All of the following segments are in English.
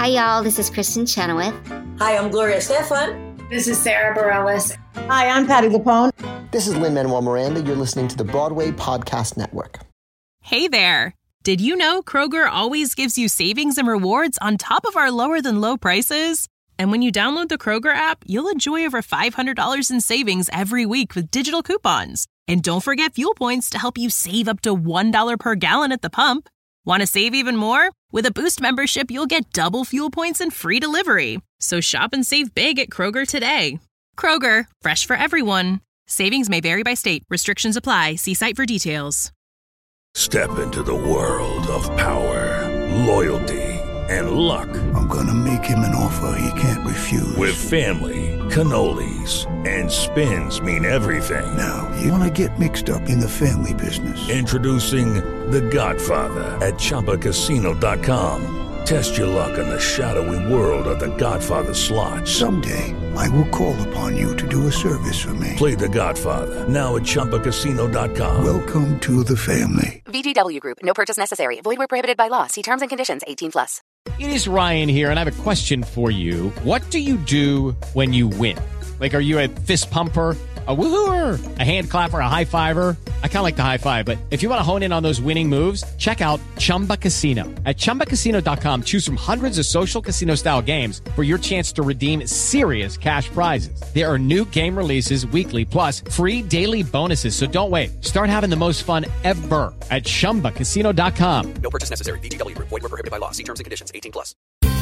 Hi, y'all. This is Kristen Chenoweth. Hi, I'm Gloria Stefan. This is Sarah Bareilles. Hi, I'm Patti LuPone. This is Lin-Manuel Miranda. You're listening to the Broadway Podcast Network. Hey there. Did you know Kroger always gives you savings and rewards on top of our lower than low prices? And when you download the Kroger app, you'll enjoy over $500 in savings every week with digital coupons. And don't forget fuel points to help you save up to $1 per gallon at the pump. Want to save even more? With a Boost membership, you'll get double fuel points and free delivery. So shop and save big at Kroger today. Kroger, fresh for everyone. Savings may vary by state. Restrictions apply. See site for details. Step into the world of power, loyalty, and luck. I'm gonna make him an offer he can't refuse. With family, cannolis, and spins mean everything. Now, you wanna get mixed up in the family business. Introducing The Godfather at ChumbaCasino.com. Test your luck in the shadowy world of The Godfather slot. Someday, I will call upon you to do a service for me. Play The Godfather, now at ChumbaCasino.com. Welcome to the family. VGW Group. No purchase necessary. Void where prohibited by law. See terms and conditions. 18+. It is Ryan here, and I have a question for you. What do you do when you win? Like, are you a fist pumper, a woohooer, a hand clapper, a high fiver? I kind of like the high five, but if you want to hone in on those winning moves, check out Chumba Casino. At ChumbaCasino.com, choose from hundreds of social casino-style games for your chance to redeem serious cash prizes. There are new game releases weekly, plus free daily bonuses. So don't wait. Start having the most fun ever at ChumbaCasino.com. No purchase necessary. VGW Group. Void where prohibited by law. See terms and conditions. 18+.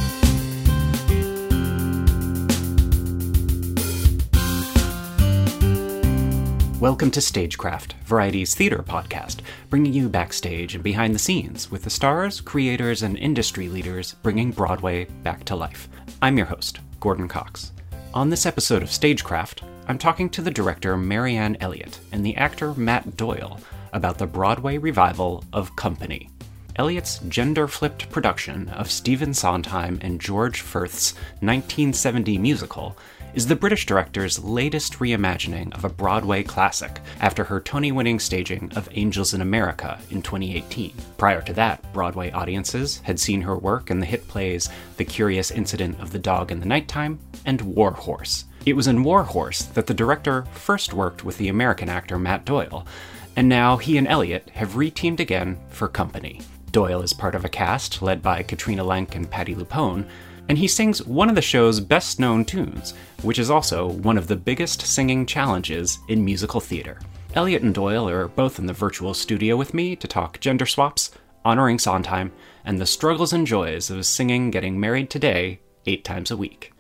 Welcome to Stagecraft, Variety's theater podcast, bringing you backstage and behind the scenes with the stars, creators, and industry leaders bringing Broadway back to life. I'm your host, Gordon Cox. On this episode of Stagecraft, I'm talking to the director Marianne Elliott and the actor Matt Doyle about the Broadway revival of Company. Elliott's gender-flipped production of Stephen Sondheim and George Furth's 1970 musical is the British director's latest reimagining of a Broadway classic after her Tony-winning staging of Angels in America in 2018. Prior to that, Broadway audiences had seen her work in the hit plays The Curious Incident of the Dog in the Nighttime and War Horse. It was in War Horse that the director first worked with the American actor Matt Doyle, and now he and Elliott have re-teamed again for Company. Doyle is part of a cast led by Katrina Lenk and Patti LuPone, and he sings one of the show's best-known tunes, which is also one of the biggest singing challenges in musical theater. Elliott and Doyle are both in the virtual studio with me to talk gender swaps, honoring Sondheim, and the struggles and joys of singing Getting Married Today 8 times a week.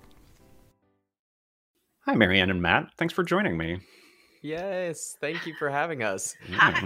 Hi, Marianne and Matt. Thanks for joining me. Yes, thank you for having us. Hi.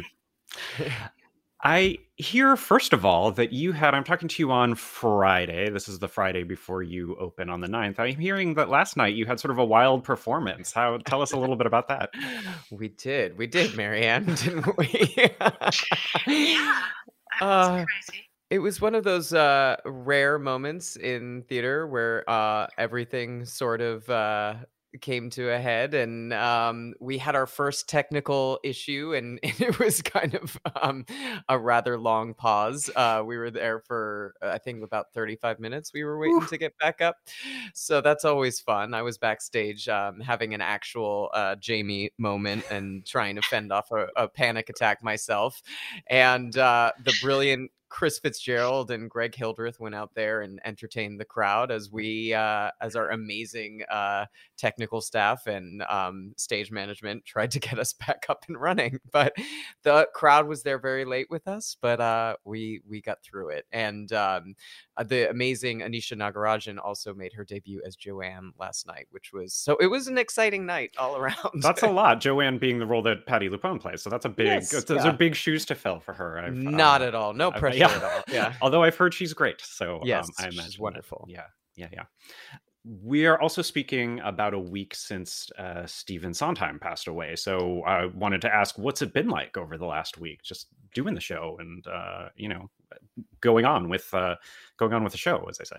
I hear, first of all, that I'm talking to you on Friday. This is the Friday before you open on the 9th. I'm hearing that last night you had sort of a wild performance. Tell us a little bit about that. We did, Marianne, didn't we? Yeah, that was crazy. It was one of those rare moments in theater where everything sort of came to a head, and we had our first technical issue, and it was kind of a rather long pause. We were there for I think about 35 minutes. We were waiting to get back up, so that's always fun. I was backstage having an actual Jamie moment and trying to fend off a panic attack myself, and the brilliant Chris Fitzgerald and Greg Hildreth went out there and entertained the crowd as as our amazing technical staff and stage management tried to get us back up and running. But the crowd was there very late with us, but we got through it. And the amazing Anisha Nagarajan also made her debut as Joanne last night, it was an exciting night all around. That's a lot. Joanne being the role that Patti LuPone plays, so that's a big. Yes, those are big shoes to fill for her. Not at all. No pressure at all. Yeah. Although I've heard she's great, so yes, I imagine she's wonderful. Yeah. We are also speaking about a week since Stephen Sondheim passed away. So I wanted to ask, what's it been like over the last week, just doing the show and going on with the show, as I say.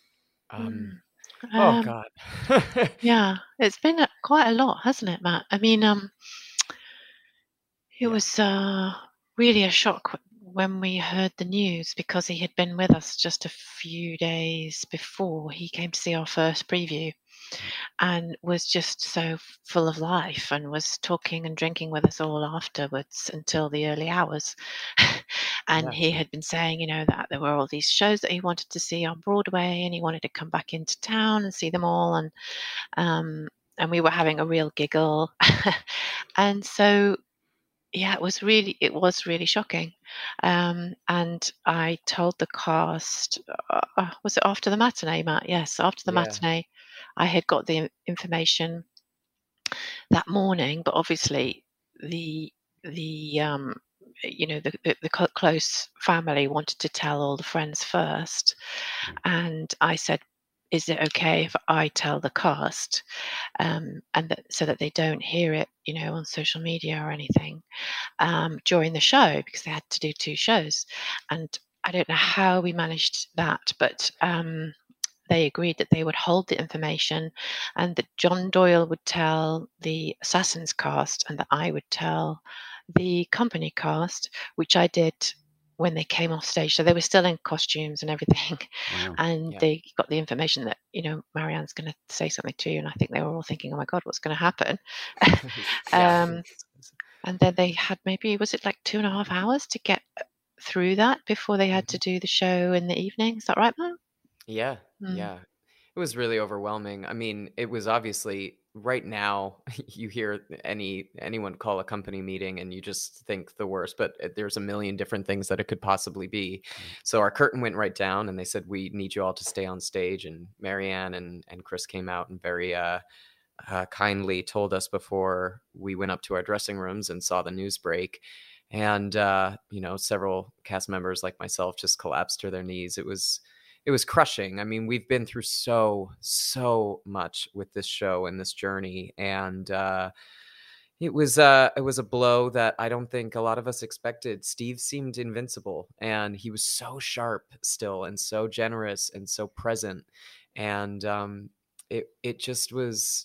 Oh God. Yeah, it's been quite a lot, hasn't it, Matt? I mean, it was really a shock when we heard the news, because he had been with us just a few days before, he came to see our first preview and was just so full of life and was talking and drinking with us all afterwards until the early hours. And he had been saying, you know, that there were all these shows that he wanted to see on Broadway and he wanted to come back into town and see them all. And we were having a real giggle. And so, yeah, it was really shocking. And I told the cast, was it after the matinee, Matt? Yes, after the matinee, I had got the information that morning, but obviously the close family wanted to tell all the friends first, and I said, is it okay if I tell the cast, so that they don't hear it, you know, on social media or anything, during the show, because they had to do 2 shows. And I don't know how we managed that, but they agreed that they would hold the information and that John Doyle would tell the Assassins cast and that I would tell the company cast, which I did when they came off stage. So they were still in costumes and everything. Wow. And they got the information that, you know, Marianne's going to say something to you. And I think they were all thinking, oh my God, what's going to happen? And then they had was it like 2.5 hours to get through that before they had to do the show in the evening? Is that right, Matt? Yeah. It was really overwhelming. I mean, it was obviously right now you hear anyone call a company meeting and you just think the worst, but there's a million different things that it could possibly be. So our curtain went right down and they said, we need you all to stay on stage. And Marianne and Chris came out and very kindly told us before we went up to our dressing rooms and saw the news break. And, several cast members like myself just collapsed to their knees. It was crushing. I mean, we've been through so much with this show and this journey. And it was a blow that I don't think a lot of us expected. Steve seemed invincible and he was so sharp still and so generous and so present. And it just was,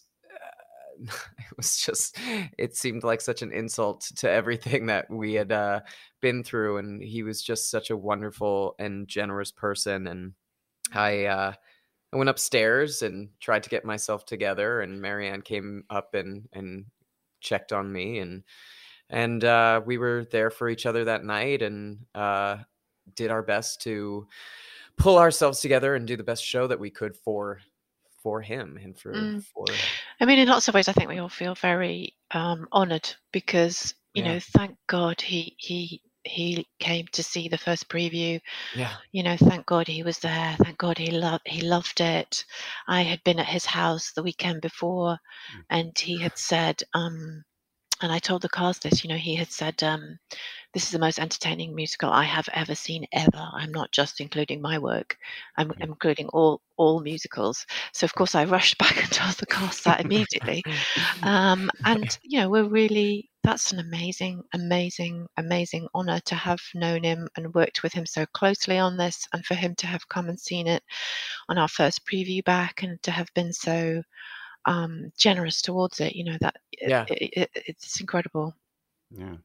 it seemed like such an insult to everything that we had been through. And he was just such a wonderful and generous person. And I went upstairs and tried to get myself together, and Marianne came up and checked on me, and we were there for each other that night and did our best to pull ourselves together and do the best show that we could for him and for I mean, in lots of ways I think we all feel very honored because you know, thank God he came to see the first preview. You know, thank God he was there. Thank God he loved it. I had been at his house the weekend before and he had said, and I told the cast this, you know, he had said, this is the most entertaining musical I have ever seen ever. I'm not just including my work. I'm including all musicals. So of course I rushed back and told the cast that immediately. And, you know, that's an amazing honor to have known him and worked with him so closely on this, and for him to have come and seen it on our first preview back and to have been so generous towards it. You know, that it's incredible. Yeah.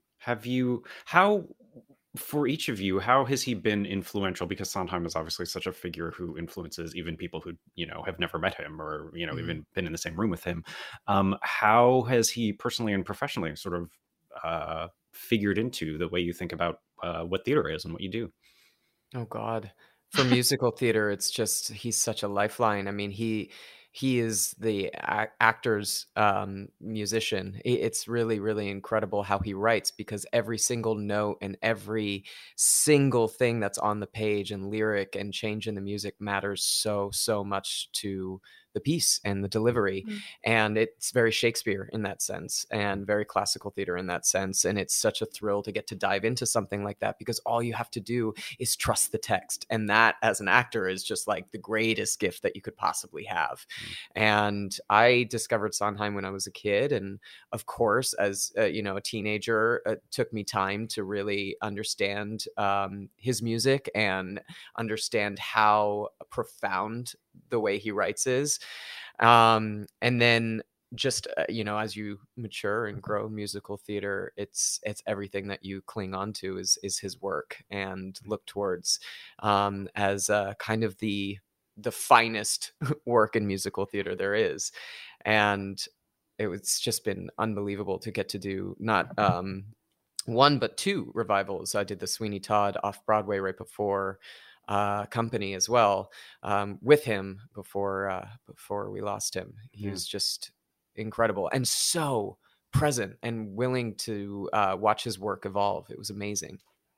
For each of you, how has he been influential? Because Sondheim is obviously such a figure who influences even people who, you know, have never met him or, you know, even been in the same room with him. How has he personally and professionally sort of figured into the way you think about what theater is and what you do? Oh, God. For musical theater, it's just, he's such a lifeline. I mean, he is the actor's musician. It's really, really incredible how he writes, because every single note and every single thing that's on the page and lyric and change in the music matters so much to the piece and the delivery. And it's very Shakespeare in that sense and very classical theater in that sense. And it's such a thrill to get to dive into something like that, because all you have to do is trust the text. And that, as an actor, is just like the greatest gift that you could possibly have. And I discovered Sondheim when I was a kid. And of course, as a teenager, it took me time to really understand his music and understand how profound the way he writes is. And then just as you mature and grow musical theater, it's everything that you cling on to is his work and look towards as kind of the finest work in musical theater there is. And it's just been unbelievable to get to do not one but two revivals. I did the Sweeney Todd off Broadway right before Company as well, with him before we lost him. He was just incredible and so present and willing to watch his work evolve. It was amazing.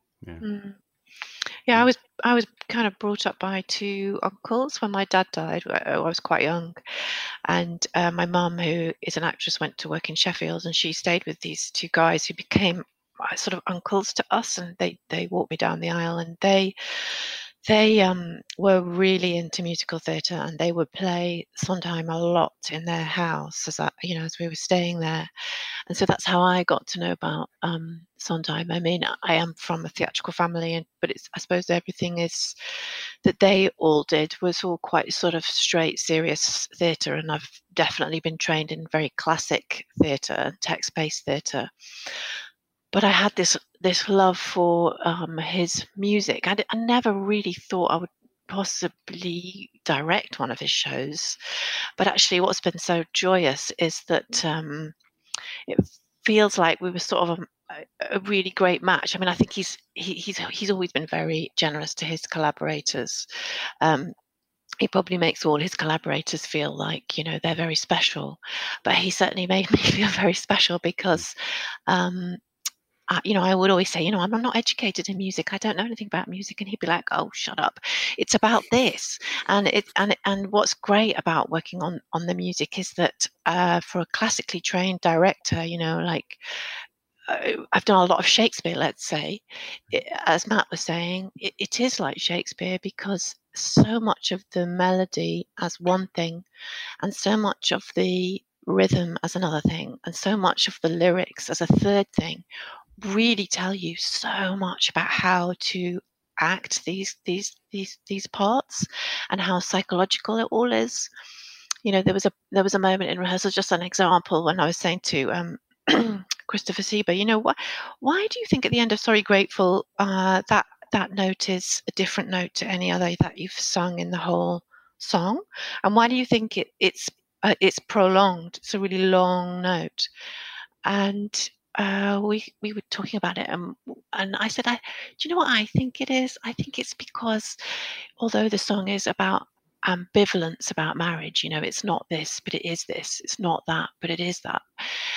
Yeah, I was kind of brought up by two uncles. When my dad died, I was quite young, and my mum, who is an actress, went to work in Sheffield, and she stayed with these two guys who became sort of uncles to us, and they walked me down the aisle, and they were really into musical theatre, and they would play Sondheim a lot in their house as we were staying there. And so that's how I got to know about Sondheim. I mean, I am from a theatrical family, but I suppose everything is that they all did was all quite sort of straight, serious theatre, and I've definitely been trained in very classic theatre, text-based theatre. But I had this love for his music. I never really thought I would possibly direct one of his shows. But actually what's been so joyous is that it feels like we were sort of a really great match. I mean, I think he's always been very generous to his collaborators. He probably makes all his collaborators feel like, they're very special. But he certainly made me feel very special because I would always say, I'm not educated in music. I don't know anything about music. And he'd be like, oh, shut up. It's about this. And what's great about working on the music is that for a classically trained director, I've done a lot of Shakespeare, let's say. As Matt was saying, it is like Shakespeare because so much of the melody as one thing and so much of the rhythm as another thing and so much of the lyrics as a third thing really tell you so much about how to act these parts and how psychological it all is. There was a moment in rehearsal, just an example, when I was saying to Christopher Sieber, why do you think at the end of Sorry Grateful that note is a different note to any other that you've sung in the whole song, and why do you think it's prolonged? It's a really long note. And we were talking about it, and I said, do you know what I think it is? I think it's because although the song is about ambivalence about marriage, it's not this, but it is this. It's not that, but it is that.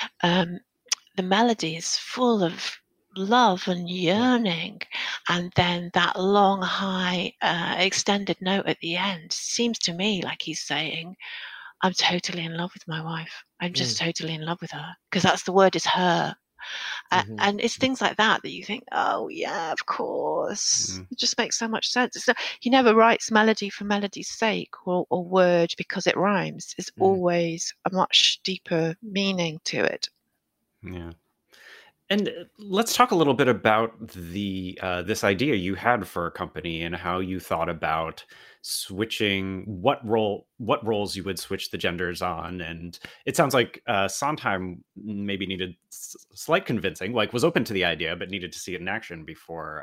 The melody is full of love and yearning, and then that long, high, extended note at the end seems to me like he's saying, I'm totally in love with my wife. I'm just totally in love with her, because that's the word is her. And it's things like that you think, oh yeah, of course. It just makes so much sense. He never writes melody for melody's sake or word because it rhymes. It's always a much deeper meaning to it. Yeah. And let's talk a little bit about the this idea you had for a company and how you thought about switching what roles you would switch the genders on. And it sounds like Sondheim maybe needed slight convincing, was open to the idea, but needed to see it in action before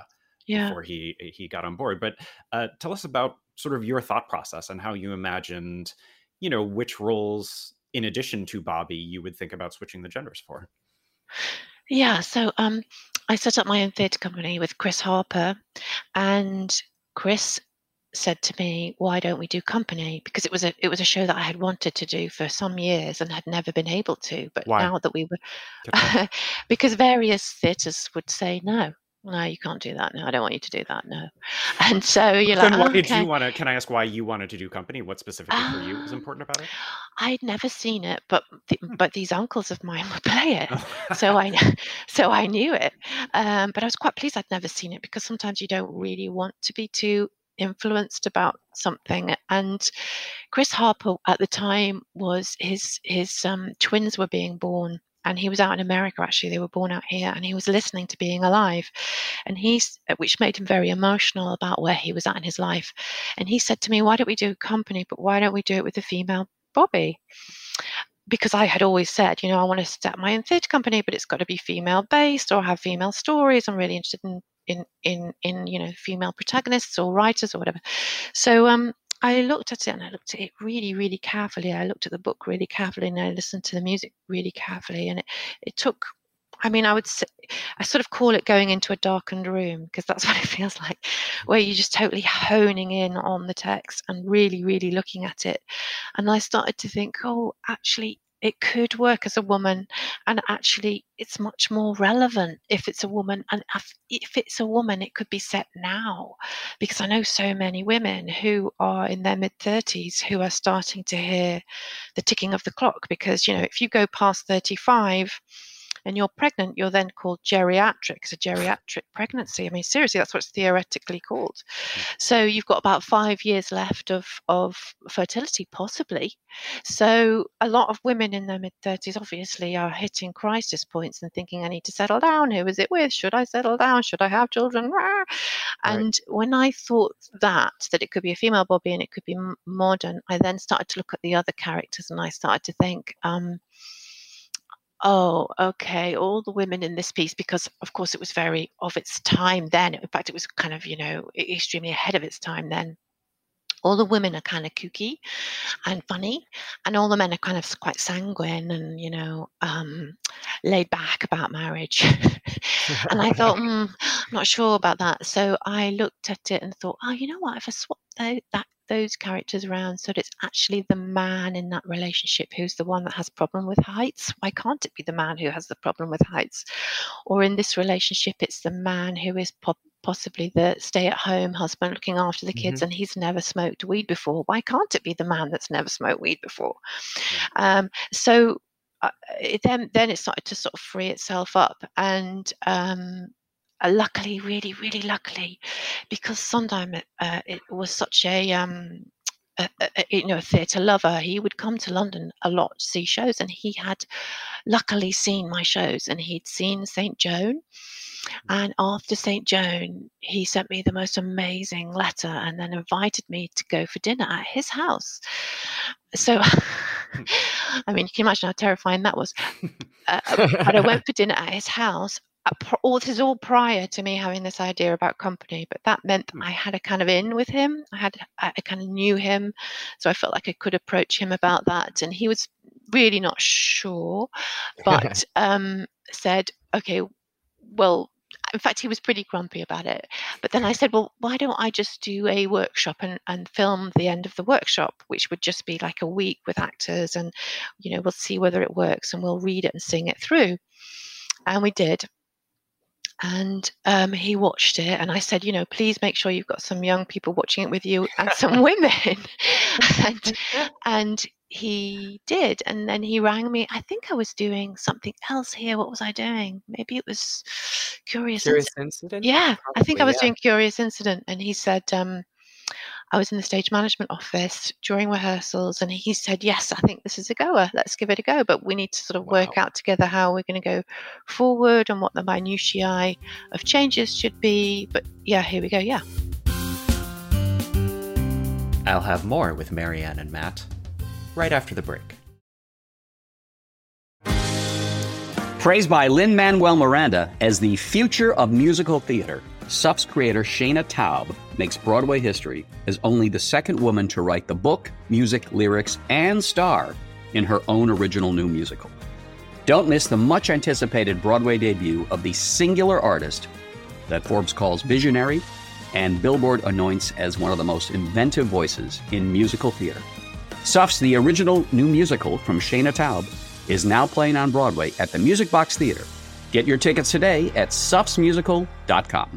he got on board. But tell us about sort of your thought process and how you imagined, which roles in addition to Bobby you would think about switching the genders for. Yeah, so I set up my own theatre company with Chris Harper, and Chris said to me, why don't we do Company? Because it was a show that I had wanted to do for some years and had never been able to. But why? Now that we were, because various theatres would say, no, you can't do that. No, I don't want you to do that. No. And so you're like, why did you want to, can I ask why you wanted to do Company? What specifically for you was important about it? I'd never seen it, but these uncles of mine would play it. So I knew it. But I was quite pleased I'd never seen it, because sometimes you don't really want to be too influenced about something. And Chris Harper at the time was his twins were being born, and he was out in America. Actually, they were born out here, and he was listening to Being Alive, and which made him very emotional about where he was at in his life. And he said to me, why don't we do Company, but why don't we do it with a female Bobby? because I had always said, I want to start my own theatre company, but it's got to be female based or have female stories. I'm really interested in female protagonists or writers or whatever. So I looked at it, and I looked at it really, really carefully. I looked at the book really carefully, and I listened to the music really carefully. And it took, I would say, I sort of call it going into a darkened room, because that's what it feels like, where you're just totally honing in on the text and really, really looking at it. And I started to think, oh, actually, it could work as a woman, and actually it's much more relevant if it's a woman. And if it's a woman, it could be set now, because I know so many women who are in their mid-30s who are starting to hear the ticking of the clock, because, if you go past 35 and you're pregnant, you're then called geriatric. It's a geriatric pregnancy. Seriously, that's what it's theoretically called. So you've got about 5 years left of fertility, possibly. So a lot of women in their mid-30s obviously are hitting crisis points and thinking, I need to settle down. Who is it with? Should I settle down? Should I have children? And when I thought that it could be a female Bobby and it could be modern, I then started to look at the other characters, and I started to think, oh, okay, all the women in this piece, because of course it was very of its time then. In fact, it was kind of, extremely ahead of its time then. All the women are kind of kooky and funny, and all the men are kind of quite sanguine and, laid back about marriage. And I thought, I'm not sure about that. So I looked at it and thought, oh, you know what, if I swap those characters around so that it's actually the man in that relationship who's the one that has a problem with heights, why can't it be the man who has the problem with heights? Or in this relationship, it's the man who is possibly the stay-at-home husband looking after the kids, and he's never smoked weed before. Why can't it be the man that's never smoked weed before? So then it started to sort of free itself up, and luckily, really, really luckily, because Sondheim it was such a theatre lover. He would come to London a lot to see shows, and he had luckily seen my shows, and he'd seen St. Joan. And after St. Joan, he sent me the most amazing letter and then invited me to go for dinner at his house. So, you can imagine how terrifying that was. But I went for dinner at his house. This is all prior to me having this idea about company, but that meant that I had a kind of in with him. I kind of knew him, so I felt like I could approach him about that. And he was really not sure, but said, okay, well, in fact, he was pretty grumpy about it. But then I said, well, why don't I just do a workshop and film the end of the workshop, which would just be like a week with actors, and, we'll see whether it works, and we'll read it and sing it through. And we did. And he watched it, and I said, please make sure you've got some young people watching it with you and some women. and he did. And then he rang me. I think I was doing something else here. What was I doing? Maybe it was Curious Incident. Yeah, probably, I think I was doing Curious Incident. And he said, I was in the stage management office during rehearsals, and he said, yes, I think this is a goer. Let's give it a go. But we need to sort of work out together how we're going to go forward and what the minutiae of changes should be. But yeah, here we go. Yeah. I'll have more with Marianne and Matt right after the break. Praised by Lin-Manuel Miranda as the future of musical theater, SUF's creator Shana Taub makes Broadway history as only the second woman to write the book, music, lyrics, and star in her own original new musical. Don't miss the much-anticipated Broadway debut of the singular artist that Forbes calls visionary and Billboard anoints as one of the most inventive voices in musical theater. SUF's The Original New Musical from Shana Taub is now playing on Broadway at the Music Box Theater. Get your tickets today at sufsmusical.com.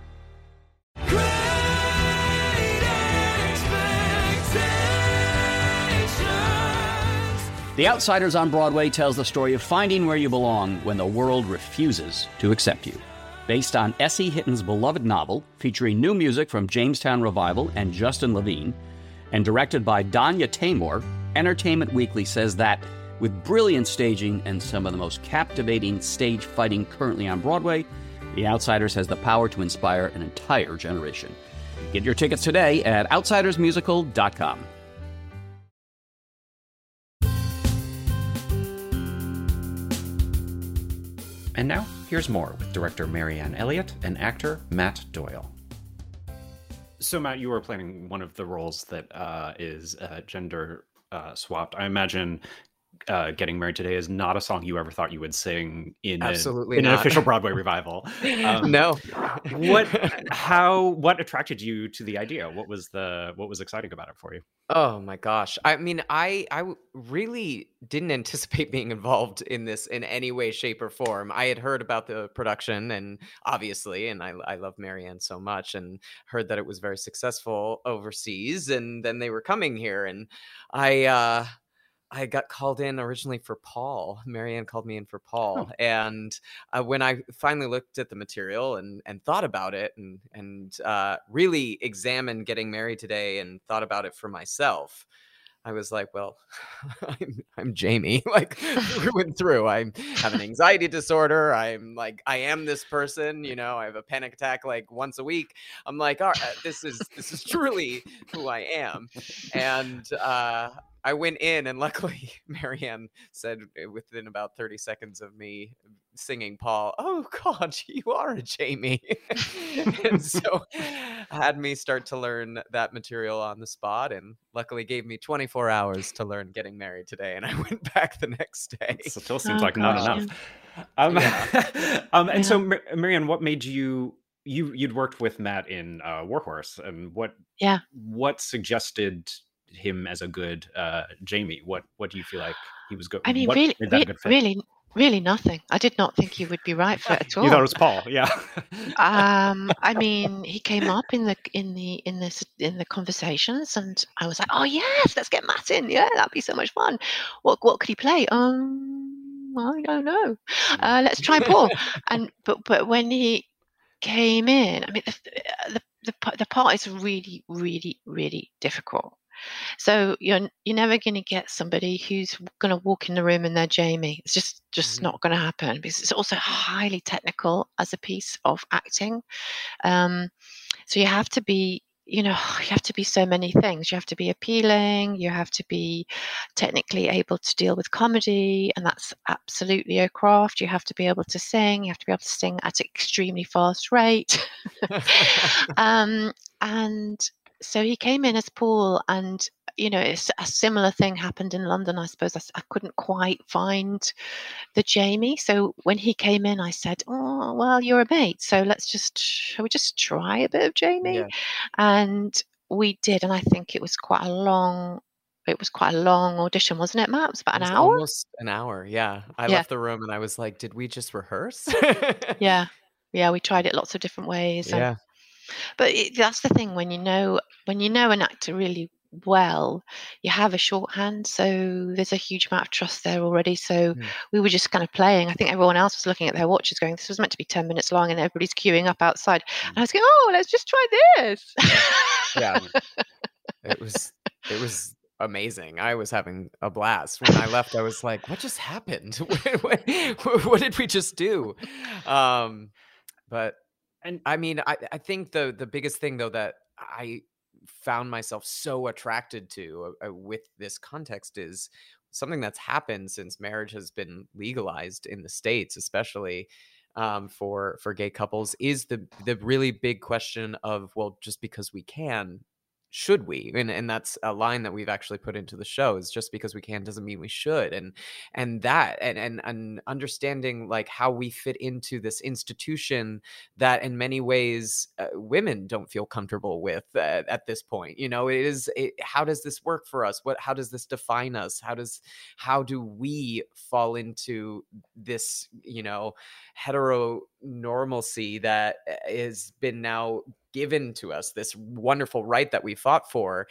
The Outsiders on Broadway tells the story of finding where you belong when the world refuses to accept you. Based on S.E. Hitton's beloved novel, featuring new music from Jamestown Revival and Justin Levine, and directed by Danya Taymor, Entertainment Weekly says that, with brilliant staging and some of the most captivating stage fighting currently on Broadway, The Outsiders has the power to inspire an entire generation. Get your tickets today at outsidersmusical.com. And now, here's more with director Marianne Elliott and actor Matt Doyle. So, Matt, you were playing one of the roles that is gender swapped. I imagine Getting Married Today is not a song you ever thought you would sing in an official Broadway revival. No. What attracted you to the idea? What was exciting about it for you? Oh my gosh. I mean, I really didn't anticipate being involved in this in any way, shape, or form. I had heard about the production, and obviously, and I love Marianne so much, and heard that it was very successful overseas, and then they were coming here, and I got called in originally for Paul. Marianne called me in for Paul. Oh. And when I finally looked at the material and thought about it and really examined Getting Married Today and thought about it for myself, I was like, well, I'm Jamie, like through and through. I have an anxiety disorder. I am this person, I have a panic attack like once a week. I'm like, all right, this is truly who I am. And I went in, and luckily Marianne said within about 30 seconds of me singing Paul, "Oh God, you are a Jamie." And so had me start to learn that material on the spot, and luckily gave me 24 hours to learn Getting Married Today, and I went back the next day. It still seems like not enough. And so, Marianne, what made you'd worked with Matt in Warhorse, and what suggested him as a good Jamie? What do you feel like he was good? I mean, really nothing. I did not think he would be right for it at all. You thought it was Paul, yeah. I mean, he came up in the conversations, and I was like, oh yes, let's get Matt in. Yeah, that'd be so much fun. What could he play? I don't know. Let's try Paul. But when he came in, I mean, the part is really, really, really difficult. So you're never going to get somebody who's going to walk in the room and they're Jamie. It's just not going to happen, because it's also highly technical as a piece of acting. So you have to be, you have to be so many things. You have to be appealing. You have to be technically able to deal with comedy, and that's absolutely a craft. You have to be able to sing. You have to be able to sing at an extremely fast rate. And so he came in as Paul, and it's a similar thing happened in London. I suppose I couldn't quite find the Jamie. So when he came in, I said, "Oh, well, you're a mate, so shall we just try a bit of Jamie?" Yeah. And we did, and I think it was quite a long audition, wasn't it, Matt? It was about an hour. Almost an hour, yeah. I left the room and I was like, "Did we just rehearse?" Yeah, we tried it lots of different ways. Yeah. But that's the thing, when you know an actor really well, you have a shorthand, so there's a huge amount of trust there already. So we were just kind of playing. I think everyone else was looking at their watches going, this was meant to be 10 minutes long, and everybody's queuing up outside. And I was going, oh, let's just try this. Yeah. It was amazing. I was having a blast. When I left, I was like, what just happened? What did we just do? And I mean, I think the biggest thing, though, that I found myself so attracted to with this context is something that's happened since marriage has been legalized in the States, especially for gay couples, is the really big question of, well, just because we can, should we? And that's a line that we've actually put into the show, is just because we can doesn't mean we should. And understanding like how we fit into this institution that in many ways women don't feel comfortable with at this point. How does this work for us? How does this define us? How do we fall into this, heteronormalcy that has been now given to us, this wonderful right that we fought for?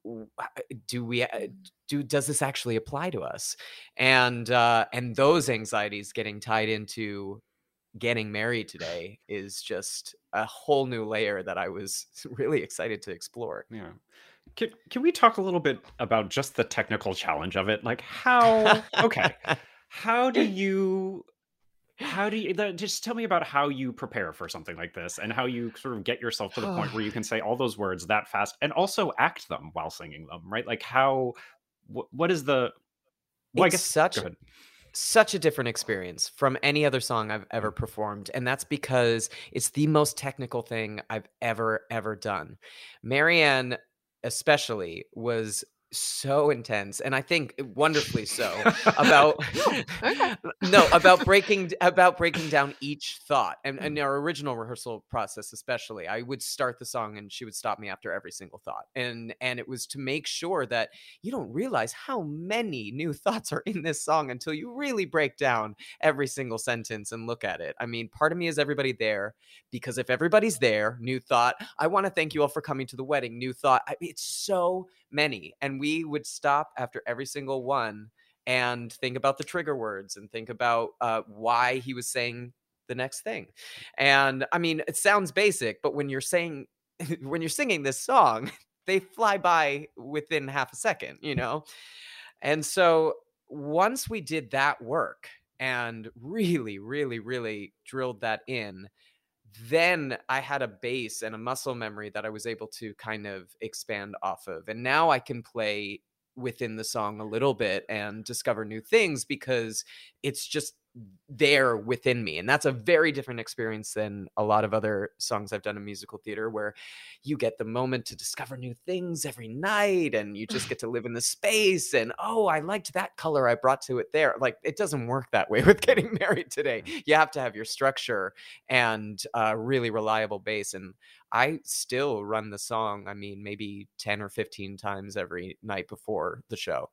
Does this actually apply to us? And those anxieties getting tied into Getting Married Today is just a whole new layer that I was really excited to explore. Yeah. Can we talk a little bit about just the technical challenge of it? Like how do you just tell me about how you prepare for something like this, and how you sort of get yourself to the point where you can say all those words that fast and also act them while singing them, right? Like what is the, well, I guess, such, go ahead. such a different experience from any other song I've ever performed. And that's because it's the most technical thing I've ever done. Marianne especially was so intense, and I think wonderfully so, about about breaking down each thought. And in our original rehearsal process, especially, I would start the song and she would stop me after every single thought, and it was to make sure that you don't realize how many new thoughts are in this song until you really break down every single sentence and look at it. I mean, part of me is everybody there, because if everybody's there, new thought. I want to thank you all for coming to the wedding, new thought. I mean, it's so many. And we would stop after every single one and think about the trigger words and think about why he was saying the next thing. And I mean, it sounds basic, but when you're singing this song, they fly by within half a second, you know? And so once we did that work and really, really, really drilled that in, then I had a base and a muscle memory that I was able to kind of expand off of. And now I can play within the song a little bit and discover new things because it's just there within me. And that's a very different experience than a lot of other songs I've done in musical theater, where you get the moment to discover new things every night and you just get to live in the space. And, oh, I liked that color, I brought to it there. Like, it doesn't work that way with Getting Married Today. You have to have your structure and a really reliable bass. And I still run the song, I mean, maybe 10 or 15 times every night before the show.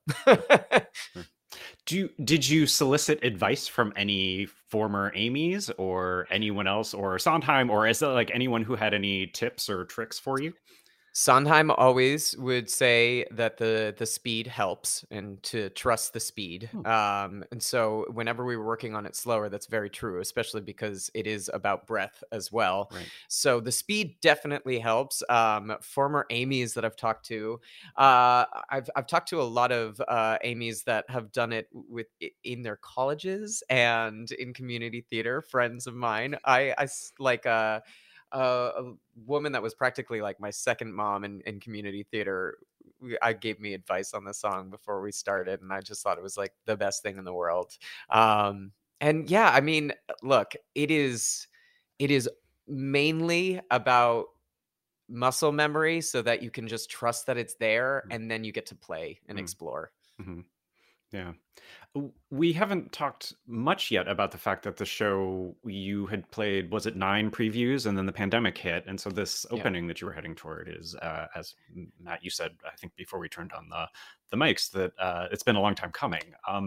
Did you solicit advice from any former Amy's or anyone else, or Sondheim, or is there like anyone who had any tips or tricks for you? Sondheim always would say that the speed helps and to trust the speed. And so whenever we were working on it slower, that's very true, especially because it is about breath as well. Right. So the speed definitely helps. Former Amy's that I've talked to, I've talked to a lot of Amy's that have done it in their colleges and in community theater, friends of mine. I like a woman that was practically like my second mom in community theater. I gave me advice on the song before we started, and I just thought it was like the best thing in the world. And yeah, I mean, look, it is mainly about muscle memory so that you can just trust that it's there, and then you get to play and explore. Mm-hmm. Yeah. We haven't talked much yet about the fact that the show, you had played, was it 9 previews, and then the pandemic hit. And so this opening that you were heading toward is, as Matt, you said, I think before we turned on the mics, that it's been a long time coming.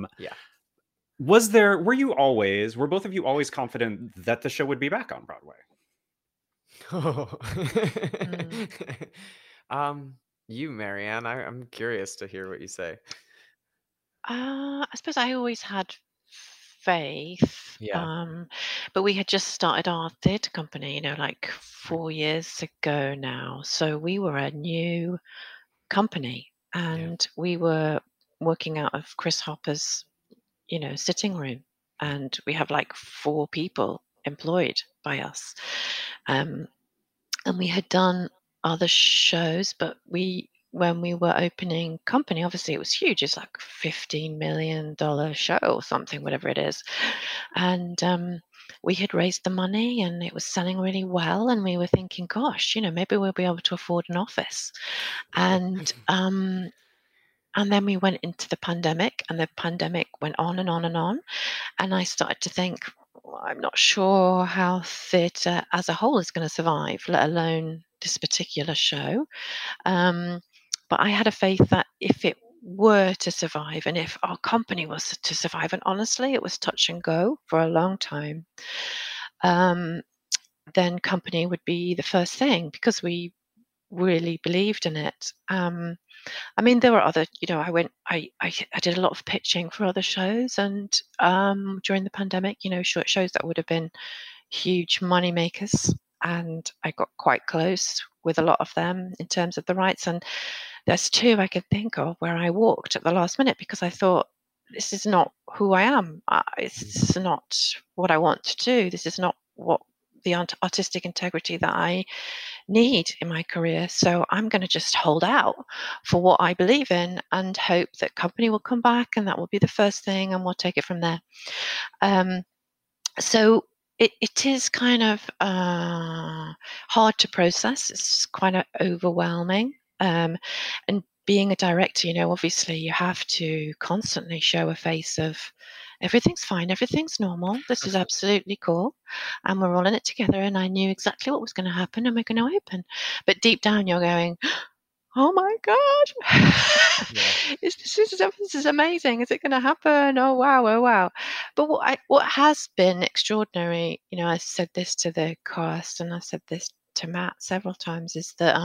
Were both of you always confident that the show would be back on Broadway? You, Marianne, I'm curious to hear what you say. I suppose I always had faith. But we had just started our theatre company, like 4 years ago now. So we were a new company, and we were working out of Chris Hopper's, sitting room. And we have like 4 people employed by us. And we had done other shows, but when we were opening company, obviously it was huge. It's like $15 million show or something, whatever it is. And we had raised the money and it was selling really well. And we were thinking, gosh, maybe we'll be able to afford an office. And then we went into the pandemic, and the pandemic went on and on and on. And I started to think, I'm not sure how theatre as a whole is going to survive, let alone this particular show. But I had a faith that if it were to survive, and if our company was to survive, and honestly, it was touch and go for a long time, then company would be the first thing, because we really believed in it. I mean, there were other, I did a lot of pitching for other shows, and during the pandemic, short shows that would have been huge money makers, and I got quite close with a lot of them in terms of the rights. And there's 2 I could think of where I walked at the last minute because I thought, this is not who I am. This is not what I want to do. This is not what the artistic integrity that I need in my career. So I'm going to just hold out for what I believe in and hope that company will come back, and that will be the first thing, and we'll take it from there. So it is kind of hard to process. It's quite overwhelming. And being a director, obviously you have to constantly show a face of everything's fine, everything's normal, this is absolutely cool, and we're all in it together, and I knew exactly what was going to happen, and we're going to open. But deep down you're going, oh my God, this is amazing. Is it going to happen? Oh wow. But what has been extraordinary, I said this to the cast and I said this to Matt several times, is that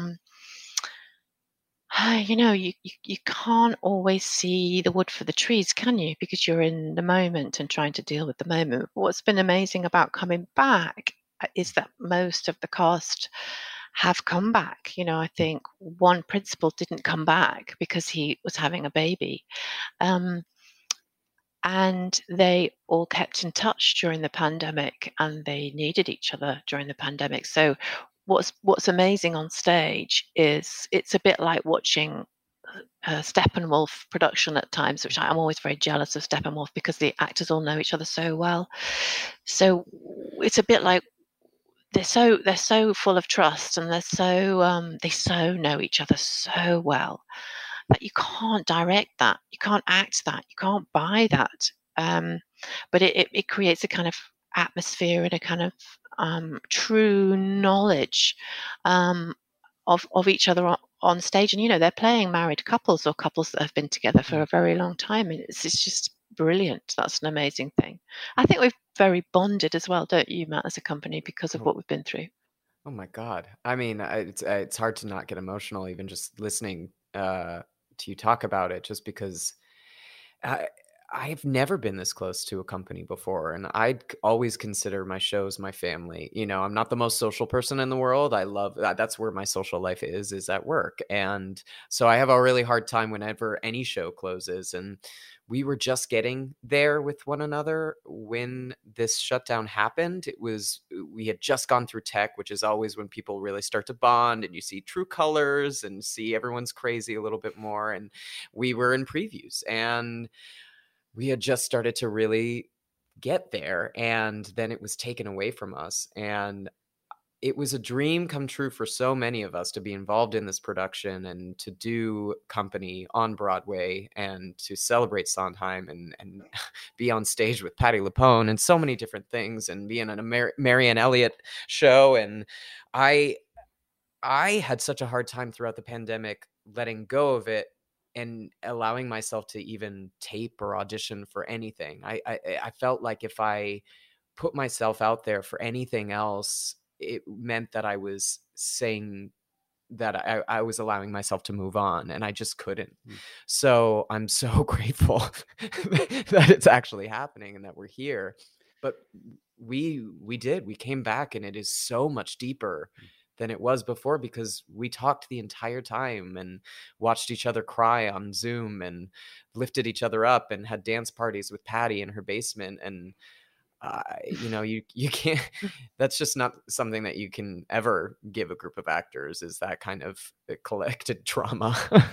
you can't always see the wood for the trees, can you? Because you're in the moment and trying to deal with the moment. But what's been amazing about coming back is that most of the cast have come back. I think one principal didn't come back because he was having a baby. And they all kept in touch during the pandemic, and they needed each other during the pandemic. So what's amazing on stage is it's a bit like watching Steppenwolf production at times, which I'm always very jealous of Steppenwolf because the actors all know each other so well. So it's a bit like they're so full of trust, and they so know each other so well that you can't direct that, you can't act that, you can't buy that. But it creates a kind of atmosphere and a kind of true knowledge of each other on stage. And they're playing married couples or couples that have been together for a very long time, and it's just brilliant. That's an amazing thing. I think we've very bonded as well, don't you, Matt, as a company, because of what we've been through. Oh my God. I mean, it's hard to not get emotional even just listening to you talk about it, just because I've never been this close to a company before, and I'd always consider my shows my family. I'm not the most social person in the world. I love that's where my social life is at work. And so I have a really hard time whenever any show closes. And we were just getting there with one another when this shutdown happened. We had just gone through tech, which is always when people really start to bond and you see true colors and see everyone's crazy a little bit more. And we were in previews, and we had just started to really get there, and then it was taken away from us. And it was a dream come true for so many of us to be involved in this production and to do company on Broadway and to celebrate Sondheim and be on stage with Patti LuPone and so many different things, and be in a Marianne Elliott show. And I had such a hard time throughout the pandemic letting go of it and allowing myself to even tape or audition for anything. I felt like if I put myself out there for anything else, it meant that I was saying that I was allowing myself to move on, and I just couldn't. So I'm so grateful that it's actually happening and that we're here. But we came back, and it is so much deeper than it was before, because we talked the entire time and watched each other cry on Zoom and lifted each other up and had dance parties with Patti in her basement. And you can't, that's just not something that you can ever give a group of actors, is that kind of collected trauma.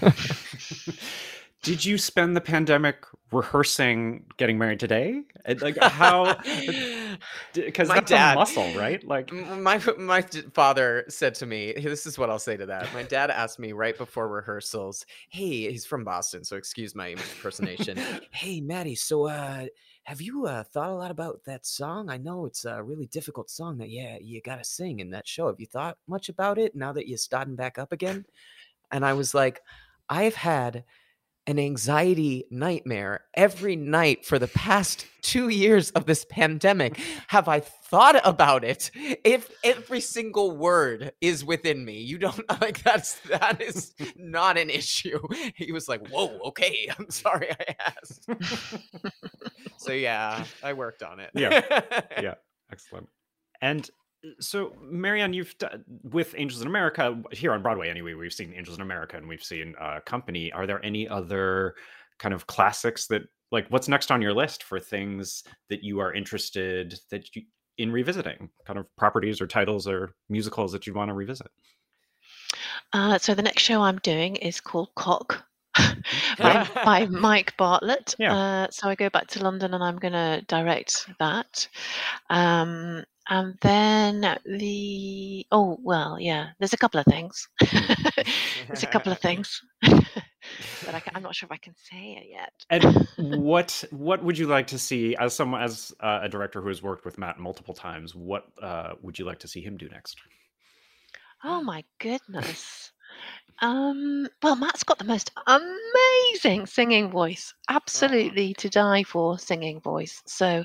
Did you spend the pandemic rehearsing getting married today? Like, how? Because that's a muscle, right? Like, my father said to me, this is what I'll say to that. My dad asked me right before rehearsals, hey, he's from Boston, so excuse my impersonation. Hey, Maddie, so have you thought a lot about that song? I know it's a really difficult song that you got to sing in that show. Have you thought much about it now that you're starting back up again? And I was like, I've had an anxiety nightmare every night for the past 2 years of this pandemic. Have I thought about it? If every single word is within me, you don't like that is not an issue. He was like, whoa, okay, I'm sorry I asked. So yeah, I worked on it. Yeah, excellent. And so, Marianne, you've with Angels in America, here on Broadway anyway, we've seen Angels in America and we've seen Company. Are there any other kind of classics that, like, what's next on your list for things that you are interested in revisiting? Kind of properties or titles or musicals that you'd want to revisit? So the next show I'm doing is called Cock by Mike Bartlett. So I go back to London and I'm going to direct that. And then there's a couple of things. But I'm not sure if I can say it yet. And what would you like to see as a director who has worked with Matt multiple times? What would you like to see him do next? Oh my goodness. Well, Matt's got the most amazing singing voice. Absolutely to die for singing voice. So,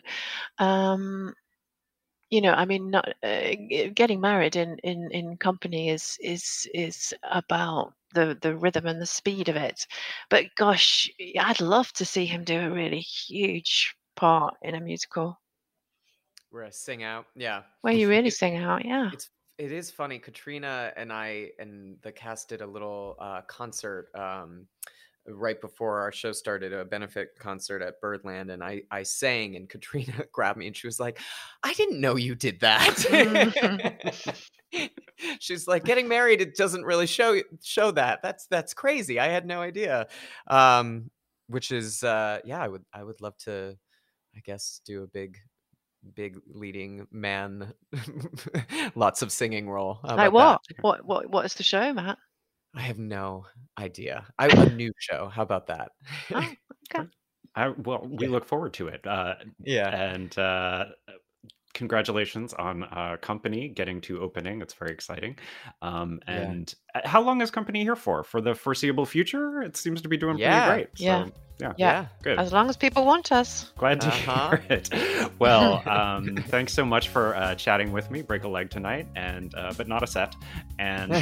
getting married in company is about the rhythm and the speed of it. But gosh, I'd love to see him do a really huge part in a musical. Where I sing out, yeah. Where you really sing out, yeah. It is funny. Katrina and I and the cast did a little concert right before our show started, a benefit concert at Birdland, and I sang, and Katrina grabbed me and she was like, "I didn't know you did that." She's like, "Getting married, it doesn't really show that. That's crazy. I had no idea." Which is I would love to, I guess, do a big leading man, lots of singing role. Like what? What is the show, Matt? I have no idea. A new show. How about that? Oh, okay. We look forward to it. And congratulations on Company getting to opening. It's very exciting. And how long is Company here for? For the foreseeable future? It seems to be doing pretty great. So, yeah. Good. As long as people want us. Glad to hear it. Well, thanks so much for chatting with me. Break a leg tonight, and but not a set. And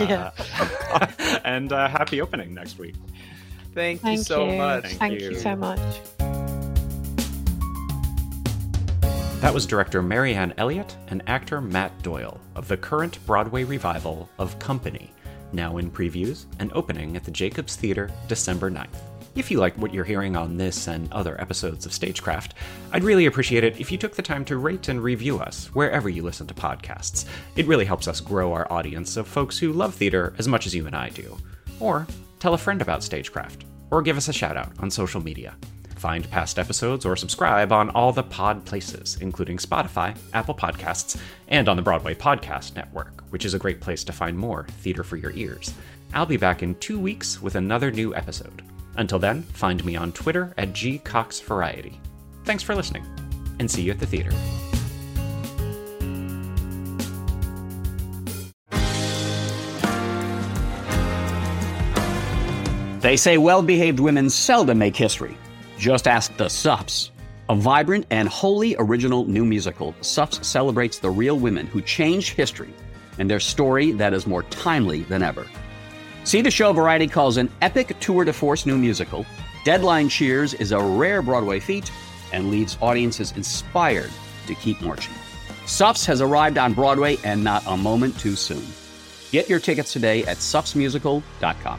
and happy opening next week. Thank you so much. Thank you so much. That was director Marianne Elliott and actor Matt Doyle of the current Broadway revival of Company, now in previews and opening at the Jacobs Theatre December 9th. If you like what you're hearing on this and other episodes of Stagecraft, I'd really appreciate it if you took the time to rate and review us wherever you listen to podcasts. It really helps us grow our audience of folks who love theater as much as you and I do. Or tell a friend about Stagecraft, or give us a shout out on social media. Find past episodes or subscribe on all the pod places, including Spotify, Apple Podcasts, and on the Broadway Podcast Network, which is a great place to find more theater for your ears. I'll be back in 2 weeks with another new episode. Until then, find me on Twitter at @GCoxVariety. Thanks for listening, and see you at the theater. They say well-behaved women seldom make history. Just ask the Sups. A vibrant and wholly original new musical, Sups celebrates the real women who changed history and their story that is more timely than ever. See the show Variety calls an epic tour de force new musical. Deadline cheers is a rare Broadway feat and leaves audiences inspired to keep marching. Sups has arrived on Broadway, and not a moment too soon. Get your tickets today at supsmusical.com.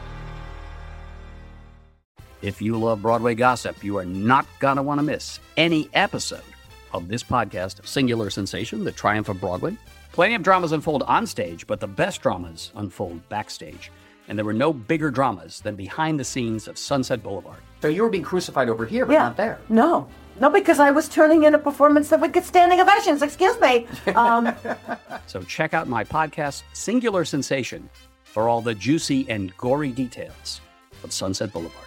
If you love Broadway gossip, you are not going to want to miss any episode of this podcast, Singular Sensation, The Triumph of Broadway. Plenty of dramas unfold on stage, but the best dramas unfold backstage. And there were no bigger dramas than behind the scenes of Sunset Boulevard. So you were being crucified over here, but not there. No, because I was turning in a performance that would get standing ovations. Excuse me. So check out my podcast, Singular Sensation, for all the juicy and gory details of Sunset Boulevard.